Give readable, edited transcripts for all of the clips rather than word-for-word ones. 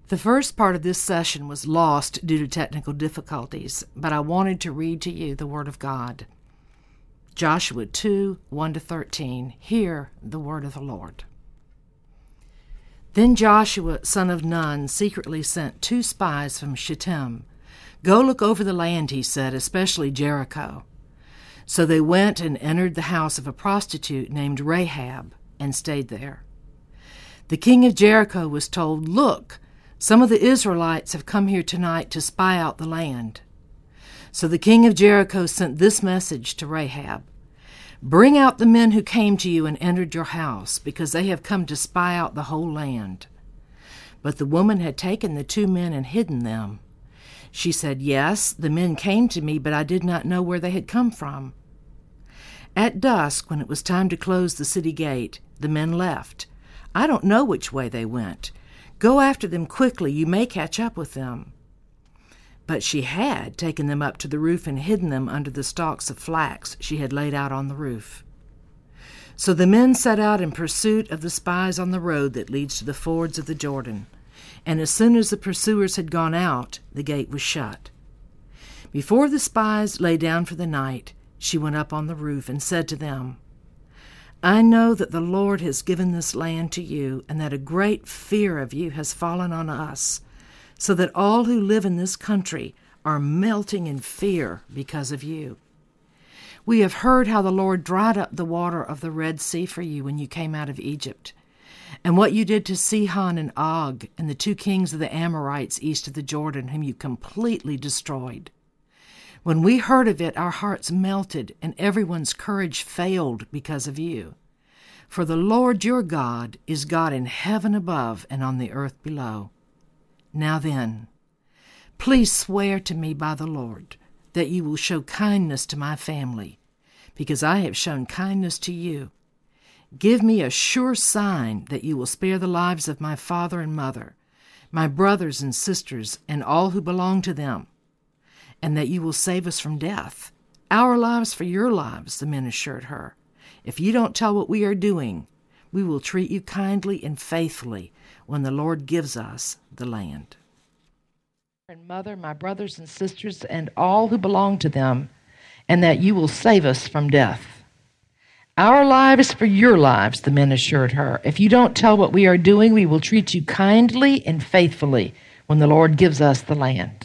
The first part of this session was lost due to technical difficulties, but I wanted to read to you the Word of God. Joshua 2, 1-13. Hear the word of the Lord. Then Joshua, son of Nun, secretly sent 2 spies from Shittim. Go look over the land, he said, especially Jericho. So they went and entered the house of a prostitute named Rahab and stayed there. The king of Jericho was told, "Look, some of the Israelites have come here tonight to spy out the land." So the king of Jericho sent this message to Rahab: "Bring out the men who came to you and entered your house, because they have come to spy out the whole land." But the woman had taken the 2 men and hidden them. She said, "Yes, the men came to me, but I did not know where they had come from." At dusk, when it was time to close the city gate, the men left. "I don't know which way they went. Go after them quickly. You may catch up with them." But she had taken them up to the roof and hidden them under the stalks of flax she had laid out on the roof. So the men set out in pursuit of the spies on the road that leads to the fords of the Jordan. And as soon as the pursuers had gone out, the gate was shut. Before the spies lay down for the night, she went up on the roof and said to them, "I know that the Lord has given this land to you, and that a great fear of you has fallen on us, so that all who live in this country are melting in fear because of you. We have heard how the Lord dried up the water of the Red Sea for you when you came out of Egypt, and what you did to Sihon and Og and the 2 kings of the Amorites east of the Jordan, whom you completely destroyed. When we heard of it, our hearts melted, and everyone's courage failed because of you. For the Lord your God is God in heaven above and on the earth below. Now then, please swear to me by the Lord that you will show kindness to my family, because I have shown kindness to you. Give me a sure sign that you will spare the lives of my father and mother, my brothers and sisters, and all who belong to them, and that you will save us from death. Our lives for your lives," the men assured her. "If you don't tell what we are doing, we will treat you kindly and faithfully when the Lord gives us the land. And mother, my brothers and sisters, and all who belong to them, and that you will save us from death." "Our lives for your lives," the men assured her. "If you don't tell what we are doing, we will treat you kindly and faithfully when the Lord gives us the land."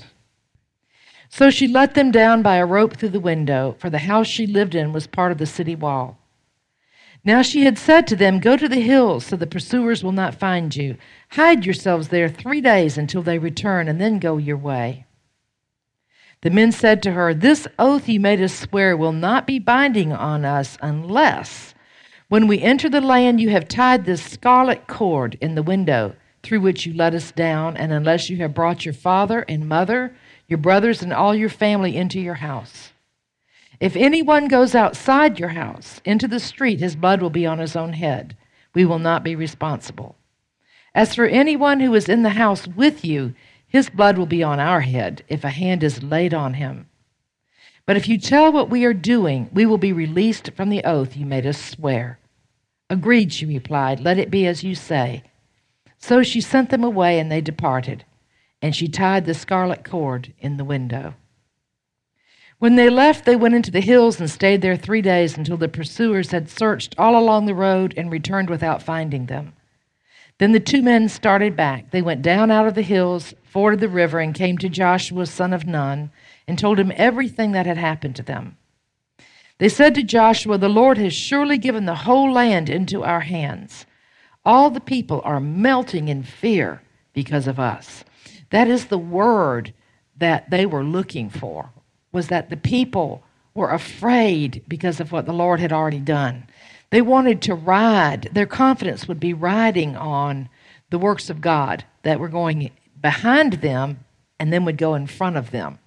So she let them down by a rope through the window, for the house she lived in was part of the city wall. Now she had said to them, "Go to the hills so the pursuers will not find you. Hide yourselves there 3 days until they return, and then go your way." The men said to her, "This oath you made us swear will not be binding on us unless, when we enter the land, you have tied this scarlet cord in the window through which you let us down, and unless you have brought your father and mother, your brothers, and all your family into your house. If anyone goes outside your house into the street, his blood will be on his own head. We will not be responsible. As for anyone who is in the house with you, his blood will be on our head if a hand is laid on him. But if you tell what we are doing, we will be released from the oath you made us swear." "Agreed," she replied. "Let it be as you say." So she sent them away, and they departed, and she tied the scarlet cord in the window. When they left, they went into the hills and stayed there 3 days until the pursuers had searched all along the road and returned without finding them. Then the 2 men started back. They went down out of the hills, forded the river, and came to Joshua, son of Nun, and told him everything that had happened to them. They said to Joshua, "The Lord has surely given the whole land into our hands. All the people are melting in fear because of us." That is the word that they were looking for, was that the people were afraid because of what the Lord had already done. They wanted to ride, their confidence would be riding on the works of God that were going behind them and then would go in front of them.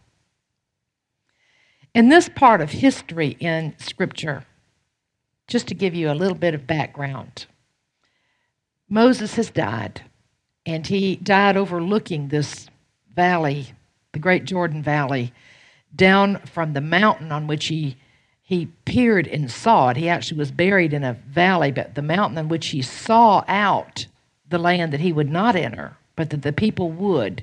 In this part of history in Scripture, just to give you a little bit of background, Moses has died, and he died overlooking this valley, the Great Jordan Valley, down from the mountain on which he peered and saw it. He actually was buried in a valley, but the mountain on which he saw out the land that he would not enter but that the people would.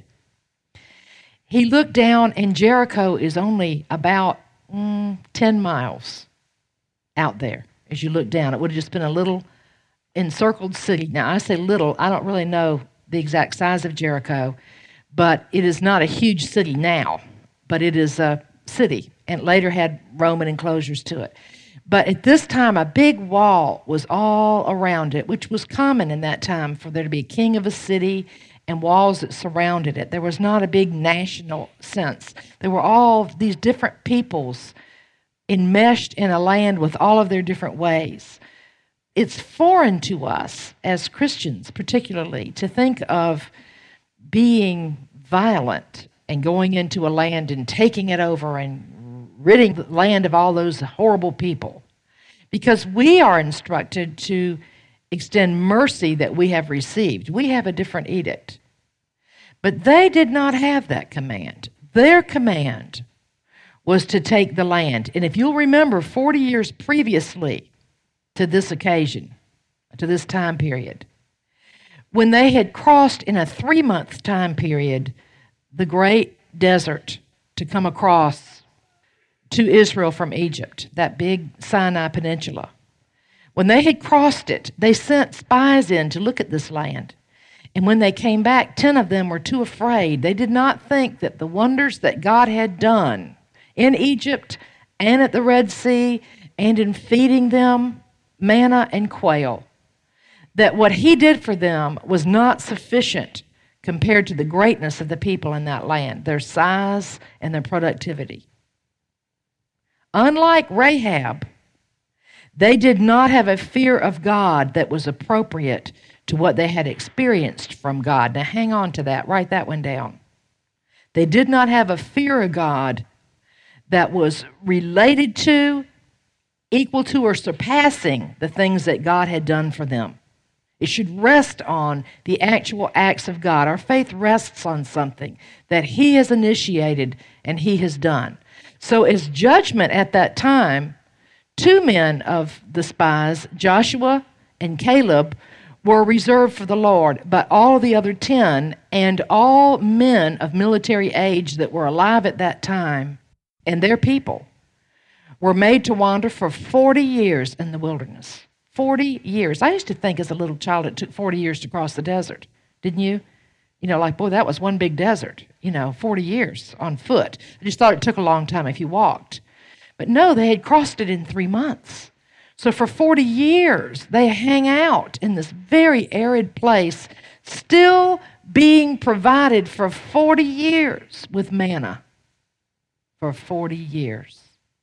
He looked down, and Jericho is only about 10 miles out there. As you look down, it would have just been a little encircled city. Now, I say little. I don't really know the exact size of Jericho, but it is not a huge city now, but it is a city, and later had Roman enclosures to it. But at this time, a big wall was all around it, which was common in that time for there to be a king of a city and walls that surrounded it. There was not a big national sense. There were all these different peoples enmeshed in a land with all of their different ways. It's foreign to us as Christians, particularly, to think of being violent and going into a land and taking it over and ridding the land of all those horrible people. Because we are instructed to extend mercy that we have received. We have a different edict. But they did not have that command. Their command was to take the land. And if you'll remember, 40 years previously to this occasion, to this time period, when they had crossed in a 3-month time period the great desert to come across to Israel from Egypt, that big Sinai Peninsula. When they had crossed it, they sent spies in to look at this land. And when they came back, 10 of them were too afraid. They did not think that the wonders that God had done in Egypt and at the Red Sea and in feeding them manna and quail, that what he did for them was not sufficient compared to the greatness of the people in that land, their size and their productivity. Unlike Rahab, they did not have a fear of God that was appropriate to what they had experienced from God. Now hang on to that, write that one down. They did not have a fear of God that was related to, equal to, or surpassing the things that God had done for them. It should rest on the actual acts of God. Our faith rests on something that he has initiated and he has done. So as judgment at that time, 2 men of the spies, Joshua and Caleb, were reserved for the Lord, but all the other 10 and all men of military age that were alive at that time and their people were made to wander for 40 years in the wilderness. 40 years. I used to think as a little child it took 40 years to cross the desert. Didn't you? You know, like, boy, that was one big desert. 40 years on foot. I just thought it took a long time if you walked. But no, they had crossed it in 3 months. So for 40 years, they hang out in this very arid place, still being provided for 40 years with manna. For 40 years.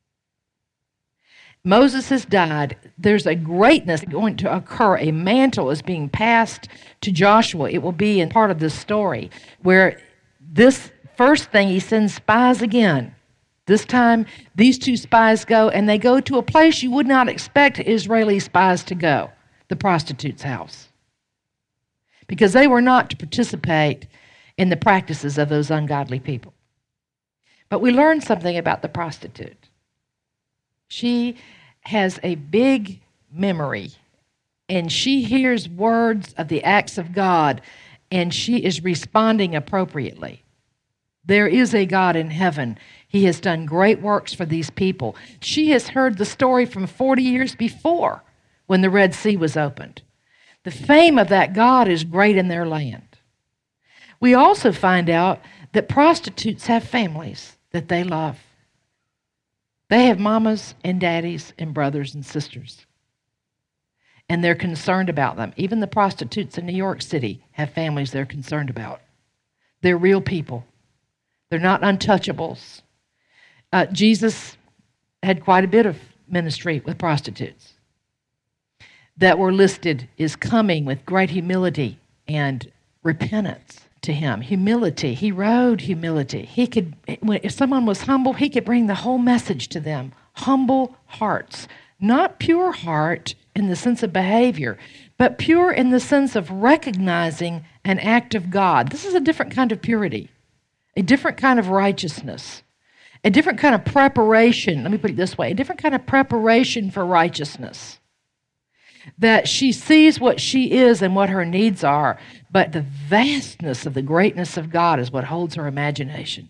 Moses has died. There's a greatness going to occur. A mantle is being passed to Joshua. It will be in part of this story where this first thing he sends spies again. This time, these 2 spies go, and they go to a place you would not expect Israeli spies to go, the prostitute's house, because they were not to participate in the practices of those ungodly people. But we learned something about the prostitute. She has a big memory, and she hears words of the acts of God, and she is responding appropriately. There is a God in heaven. He has done great works for these people. She has heard the story from 40 years before when the Red Sea was opened. The fame of that God is great in their land. We also find out that prostitutes have families that they love. They have mamas and daddies and brothers and sisters. And they're concerned about them. Even the prostitutes in New York City have families they're concerned about. They're real people. They're not untouchables. Jesus had quite a bit of ministry with prostitutes that were listed as coming with great humility and repentance to him. Humility. He rode humility. If someone was humble, he could bring the whole message to them. Humble hearts. Not pure heart in the sense of behavior, but pure in the sense of recognizing an act of God. This is a different kind of purity, a different kind of righteousness, a different kind of preparation. Let me put it this way, a different kind of preparation for righteousness. that she sees what she is and what her needs are, but the vastness of the greatness of God is what holds her imagination.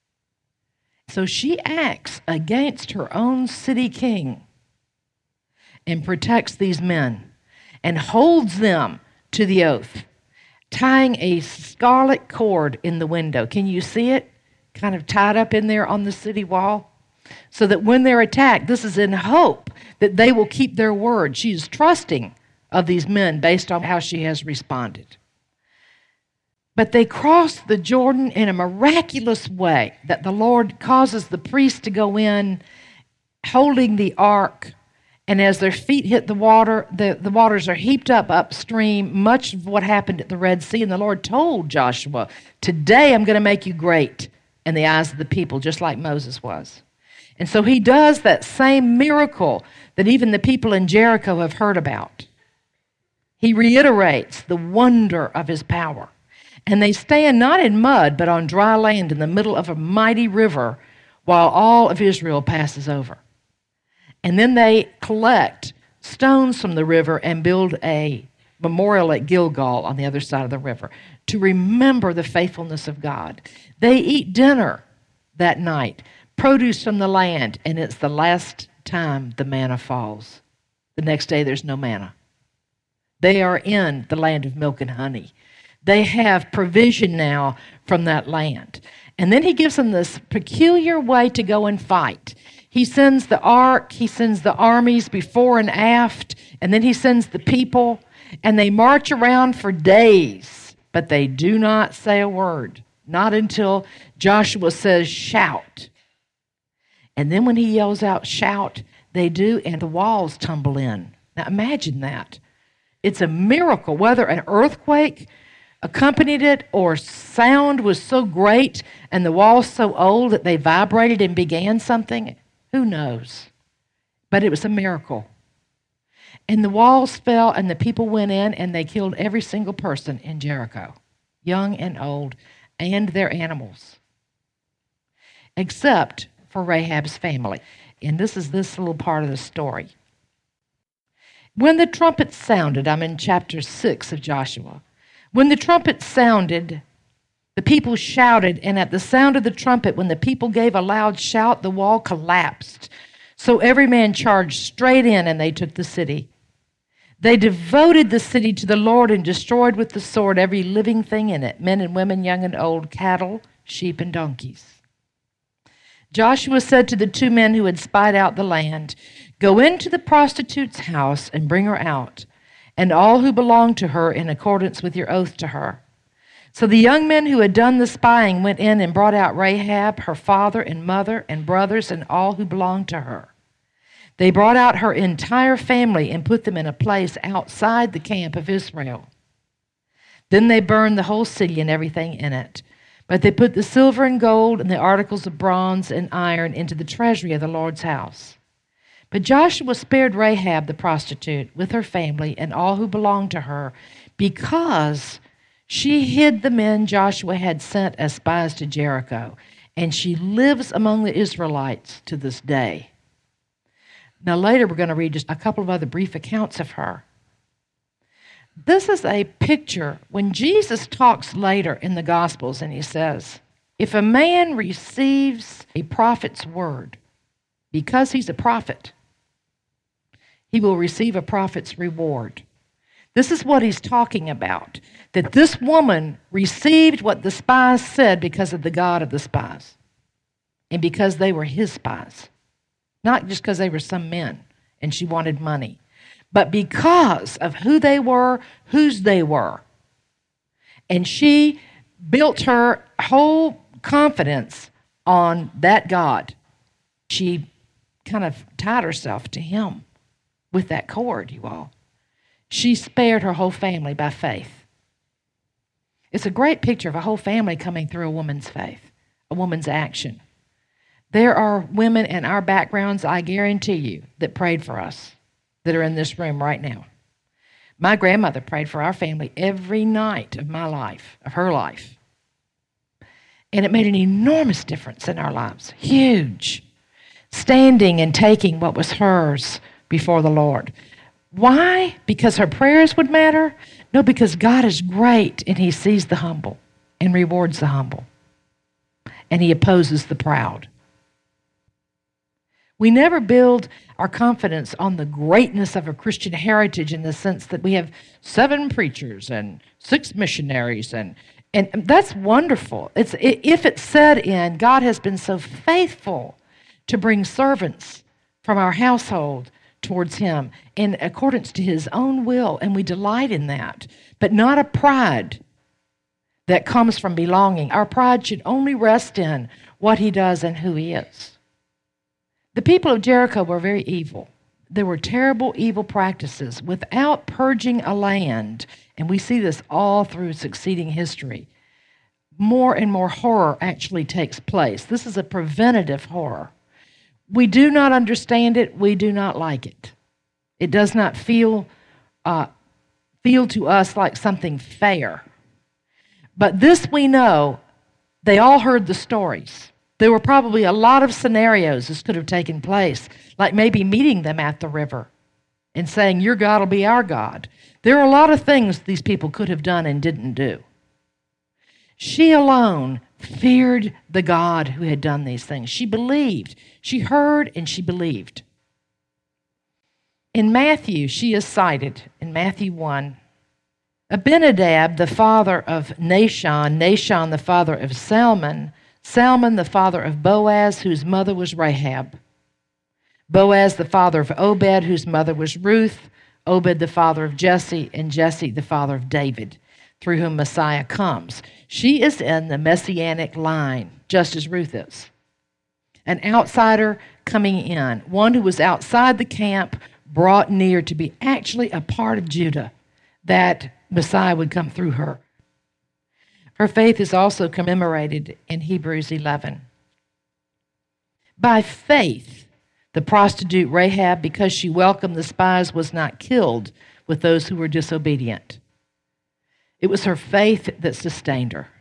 So she acts against her own city king and protects these men and holds them to the oath, tying a scarlet cord in the window. Can you see it? Kind of tied up in there on the city wall. So that when they're attacked, this is in hope that they will keep their word. She is trusting of these men based on how she has responded. But they cross the Jordan in a miraculous way that the Lord causes the priest to go in holding the ark. And as their feet hit the water, the waters are heaped up upstream, much of what happened at the Red Sea. And the Lord told Joshua, today I'm going to make you great in the eyes of the people, just like Moses was. And so he does that same miracle that even the people in Jericho have heard about. He reiterates the wonder of his power. And they stand not in mud, but on dry land in the middle of a mighty river while all of Israel passes over. And then they collect stones from the river and build a memorial at Gilgal on the other side of the river to remember the faithfulness of God. They eat dinner that night, produce from the land, and it's the last time the manna falls. The next day there's no manna. They are in the land of milk and honey. They have provision now from that land. And then he gives them this peculiar way to go and fight. He sends the ark, he sends the armies before and aft, and then he sends the people, and they march around for days, but they do not say a word, not until Joshua says, shout. And then when he yells out, shout, they do, and the walls tumble in. Now imagine that. It's a miracle, whether an earthquake accompanied it or sound was so great and the walls so old that they vibrated and began something. Who knows? But it was a miracle. And the walls fell and the people went in and they killed every single person in Jericho, young and old, and their animals, except for Rahab's family. And this is this little part of the story. When the trumpet sounded, I'm in chapter 6 of Joshua. When the trumpet sounded, the people shouted, and at the sound of the trumpet, when the people gave a loud shout, the wall collapsed. So every man charged straight in, and they took the city. They devoted the city to the Lord and destroyed with the sword every living thing in it, men and women, young and old, cattle, sheep, and donkeys. Joshua said to the two men who had spied out the land, go into the prostitute's house and bring her out, and all who belong to her in accordance with your oath to her. So the young men who had done the spying went in and brought out Rahab, her father and mother and brothers, and all who belonged to her. They brought out her entire family and put them in a place outside the camp of Israel. Then they burned the whole city and everything in it. But they put the silver and gold and the articles of bronze and iron into the treasury of the Lord's house. But Joshua spared Rahab the prostitute with her family and all who belonged to her, because she hid the men Joshua had sent as spies to Jericho, and she lives among the Israelites to this day. Now later we're going to read just a couple of other brief accounts of her. This is a picture when Jesus talks later in the Gospels, and he says, if a man receives a prophet's word, because he's a prophet, he will receive a prophet's reward. This is what he's talking about, that this woman received what the spies said because of the God of the spies and because they were his spies, not just because they were some men and she wanted money, but because of who they were, whose they were. And she built her whole confidence on that God. She kind of tied herself to him with that cord, you all. She spared her whole family by faith. It's a great picture of a whole family coming through a woman's faith, a woman's action. There are women in our backgrounds, I guarantee you, that prayed for us, that are in this room right now. My grandmother prayed for our family every night of my life, of her life. And it made an enormous difference in our lives, huge. Standing and taking what was hers before the Lord. Why? Because her prayers would matter? No, because God is great and he sees the humble and rewards the humble. And he opposes the proud. We never build our confidence on the greatness of a Christian heritage in the sense that we have 7 preachers and 6 missionaries, and that's wonderful. If it's said in, God has been so faithful to bring servants from our household towards him in accordance to his own will, and we delight in that, but not a pride that comes from belonging. Our pride should only rest in what he does and who he is. The people of Jericho were very evil. There were terrible evil practices without purging a land, and we see this all through succeeding history. More and more horror actually takes place. This is a preventative horror. We do not understand it. We do not like it. It does not feel to us like something fair. But this we know, they all heard the stories. There were probably a lot of scenarios this could have taken place, like maybe meeting them at the river and saying, your God will be our God. There are a lot of things these people could have done and didn't do. She alone feared the God who had done these things. She believed. She heard and she believed. In Matthew, she is cited in Matthew 1. Abinadab, the father of Nahshon, Nahshon, the father of Salmon, Salmon, the father of Boaz, whose mother was Rahab. Boaz, the father of Obed, whose mother was Ruth. Obed, the father of Jesse, and Jesse, the father of David, through whom Messiah comes. She is in the messianic line, just as Ruth is. An outsider coming in, one who was outside the camp, brought near to be actually a part of Judah, that Messiah would come through her. Her faith is also commemorated in Hebrews 11. By faith, the prostitute Rahab, because she welcomed the spies, was not killed with those who were disobedient. It was her faith that sustained her.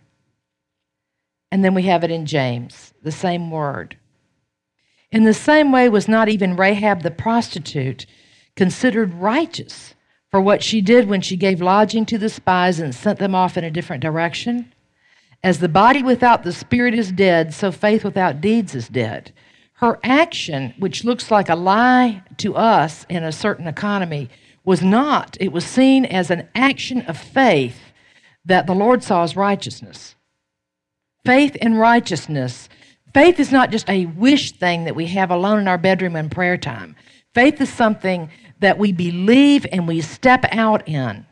And then we have it in James, the same word. In the same way was not even Rahab the prostitute considered righteous for what she did when she gave lodging to the spies and sent them off in a different direction. As the body without the spirit is dead, so faith without deeds is dead. Her action, which looks like a lie to us in a certain economy, was not. It was seen as an action of faith that the Lord saw as righteousness. Faith and righteousness. Faith is not just a wish thing that we have alone in our bedroom in prayer time. Faith is something that we believe and we step out in.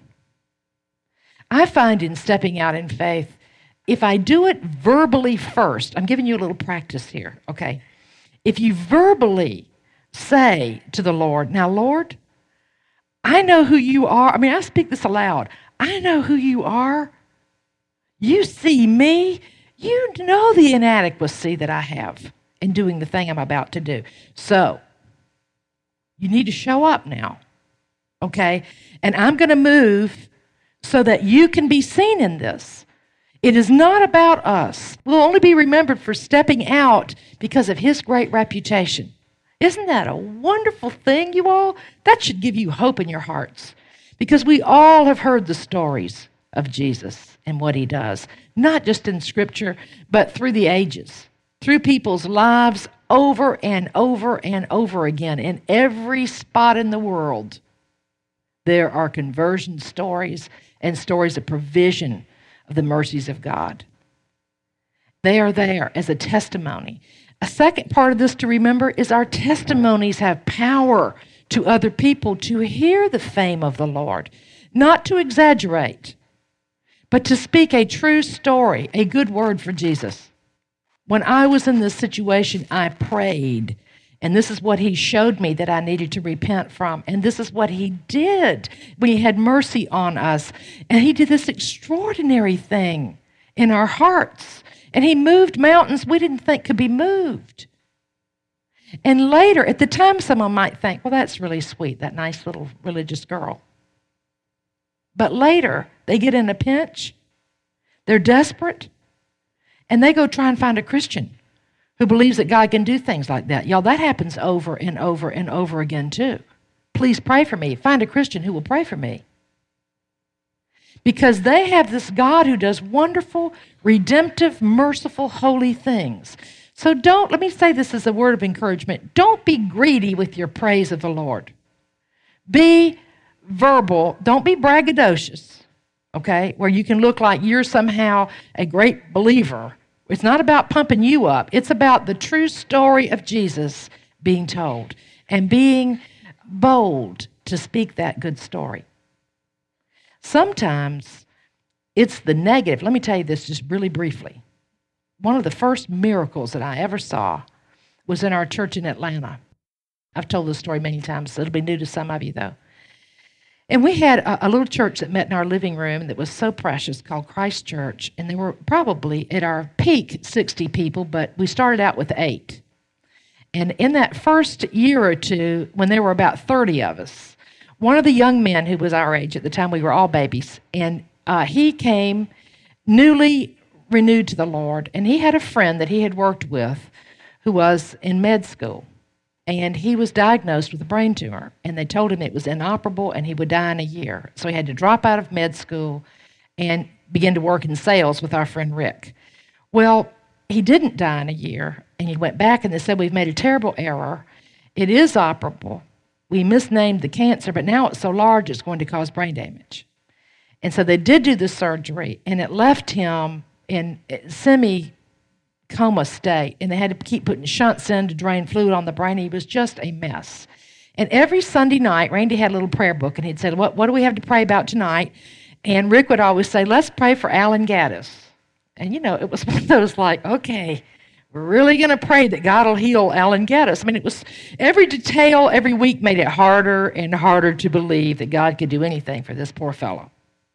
I find in stepping out in faith, if I do it verbally first, I'm giving you a little practice here, okay? If you verbally say to the Lord, now, Lord, I know who you are. I mean, I speak this aloud. I know who you are. You see me. You know the inadequacy that I have in doing the thing I'm about to do. So, you need to show up now, okay? And I'm going to move so that you can be seen in this. It is not about us. We'll only be remembered for stepping out because of his great reputation. Isn't that a wonderful thing, you all? That should give you hope in your hearts, because we all have heard the stories of Jesus and what he does, not just in Scripture, but through the ages, through people's lives over and over and over again. In every spot in the world, there are conversion stories and stories of provision of the mercies of God. They are there as a testimony. A second part of this to remember is our testimonies have power to other people to hear the fame of the Lord, not to exaggerate, but to speak a true story, a good word for Jesus. When I was in this situation, I prayed, and this is what he showed me that I needed to repent from, and this is what he did when he had mercy on us. And he did this extraordinary thing in our hearts, and he moved mountains we didn't think could be moved. And later, at the time, someone might think, well, that's really sweet, that nice little religious girl. But later, they get in a pinch, they're desperate, and they go try and find a Christian who believes that God can do things like that. Y'all, that happens over and over and over again too. please pray for me. Find a Christian who will pray for me. Because they have this God who does wonderful, redemptive, merciful, holy things. So let me say this as a word of encouragement. Don't be greedy with your praise of the Lord. Be verbal. Don't be braggadocious, okay, where you can look like you're somehow a great believer. It's not about pumping you up. It's about the true story of Jesus being told and being bold to speak that good story. Sometimes it's the negative. Let me tell you this just really briefly. One of the first miracles that I ever saw was in our church in Atlanta. I've told this story many times, so it'll be new to some of you, though. And we had a little church that met in our living room that was so precious called Christ Church, and there were probably at our peak 60 people, but we started out with 8. And in that first year or two, when there were about 30 of us, one of the young men who was our age at the time, we were all babies, and he came newly renewed to the Lord, and he had a friend that he had worked with who was in med school. And he was diagnosed with a brain tumor, and they told him it was inoperable and he would die in a year. So he had to drop out of med school and begin to work in sales with our friend Rick. Well, he didn't die in a year, and he went back and they said, we've made a terrible error. It is operable. We misnamed the cancer, but now it's so large it's going to cause brain damage. And so they did do the surgery, and it left him in semi-coma state, and they had to keep putting shunts in to drain fluid on the brain. He was just a mess. And every Sunday night, Randy had a little prayer book, and he'd say, what do we have to pray about tonight? And Rick would always say, let's pray for Alan Gaddis. And, it was one of those like, okay, we're really going to pray that God will heal Alan Gaddis. I mean, it was every detail, every week made it harder and harder to believe that God could do anything for this poor fellow.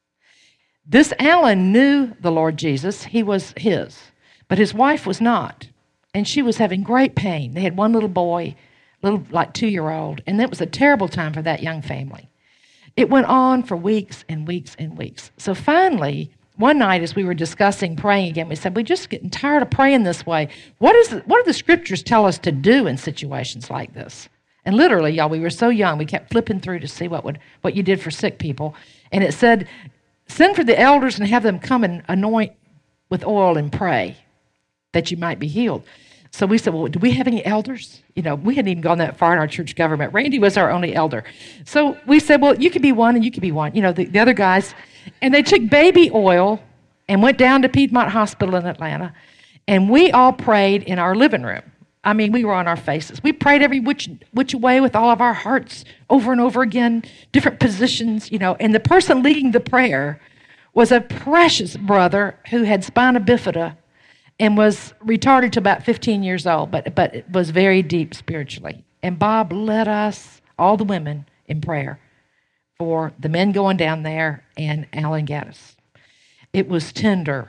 This Alan knew the Lord Jesus. He was his. But his wife was not. And she was having great pain. They had one little boy, like 2-year-old. And it was a terrible time for that young family. It went on for weeks and weeks and weeks. So finally, one night as we were discussing praying again, we said, we're just getting tired of praying this way. What do the scriptures tell us to do in situations like this? And literally, y'all, we were so young, we kept flipping through to see what you did for sick people. And it said, send for the elders and have them come and anoint with oil and pray that you might be healed. So we said, well, do we have any elders? We hadn't even gone that far in our church government. Randy was our only elder. So we said, well, you could be one and you could be one. The other guys. And they took baby oil and went down to Piedmont Hospital in Atlanta. And we all prayed in our living room. I mean, we were on our faces. We prayed every which way with all of our hearts over and over again, different positions, And the person leading the prayer was a precious brother who had spina bifida and was retarded to about 15 years old, but it was very deep spiritually. And Bob led us, all the women, in prayer for the men going down there and Alan Gaddis. It was tender.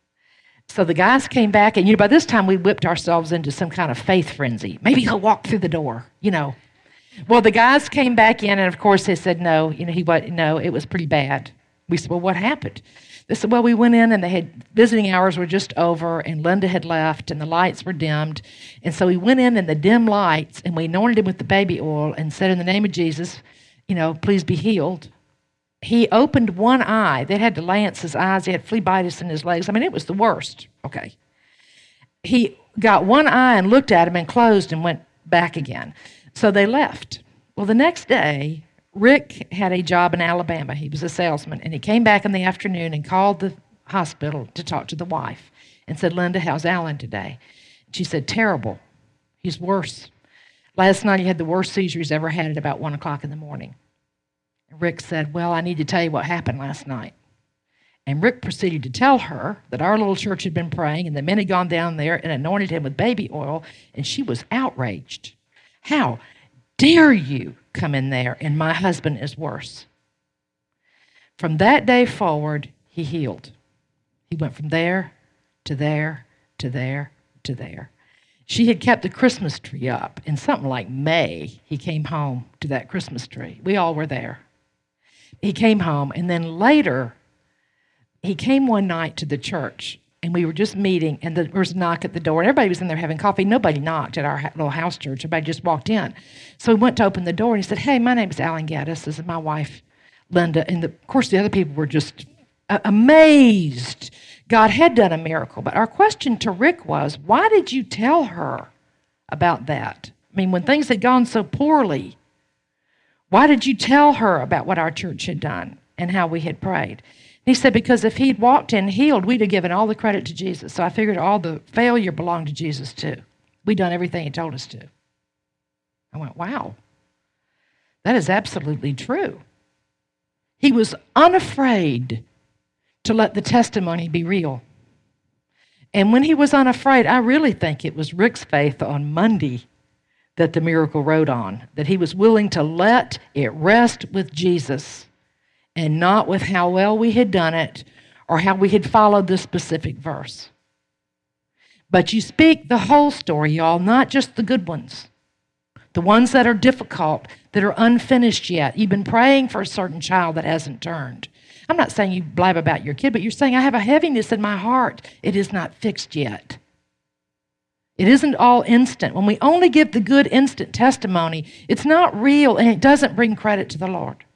So the guys came back, and by this time we whipped ourselves into some kind of faith frenzy. Maybe he'll walk through the door, Well, the guys came back in, and of course they said no. It was pretty bad. We said, well, what happened? They said, well, we went in, and visiting hours were just over, and Linda had left, and the lights were dimmed. And so we went in the dim lights, and we anointed him with the baby oil and said, in the name of Jesus, please be healed. He opened one eye. They had to lance his eyes. He had phlebitis in his legs. I mean, it was the worst. Okay. He got one eye and looked at him and closed and went back again. So they left. Well, the next day, Rick had a job in Alabama. He was a salesman, and he came back in the afternoon and called the hospital to talk to the wife and said, Linda, how's Alan today? She said, terrible. He's worse. Last night he had the worst seizure he's ever had at about 1 o'clock in the morning. Rick said, well, I need to tell you what happened last night. And Rick proceeded to tell her that our little church had been praying, and the men had gone down there and anointed him with baby oil, and she was outraged. How dare you come in there, and my husband is worse? From that day forward, he healed. He went from there to there to there to there. She had kept the Christmas tree up. In something like May, he came home to that Christmas tree. We all were there. He came home, and then later, he came one night to the church and we were just meeting, and there was a knock at the door, and everybody was in there having coffee. Nobody knocked at our little house church. Everybody just walked in. So we went to open the door, and he said, "Hey, my name is Alan Gaddis. This is my wife, Linda." And of course, the other people were just amazed. God had done a miracle. But our question to Rick was, why did you tell her about that? I mean, when things had gone so poorly, why did you tell her about what our church had done and how we had prayed? He said, because if he'd walked in healed, we'd have given all the credit to Jesus. So I figured all the failure belonged to Jesus too. We'd done everything he told us to. I went, wow, that is absolutely true. He was unafraid to let the testimony be real. And when he was unafraid, I really think it was Rick's faith on Monday that the miracle rode on, that he was willing to let it rest with Jesus and not with how well we had done it or how we had followed the specific verse. But you speak the whole story, y'all, not just the good ones, the ones that are difficult, that are unfinished yet. You've been praying for a certain child that hasn't turned. I'm not saying you blab about your kid, but you're saying, I have a heaviness in my heart. It is not fixed yet. It isn't all instant. When we only give the good instant testimony, it's not real and it doesn't bring credit to the Lord.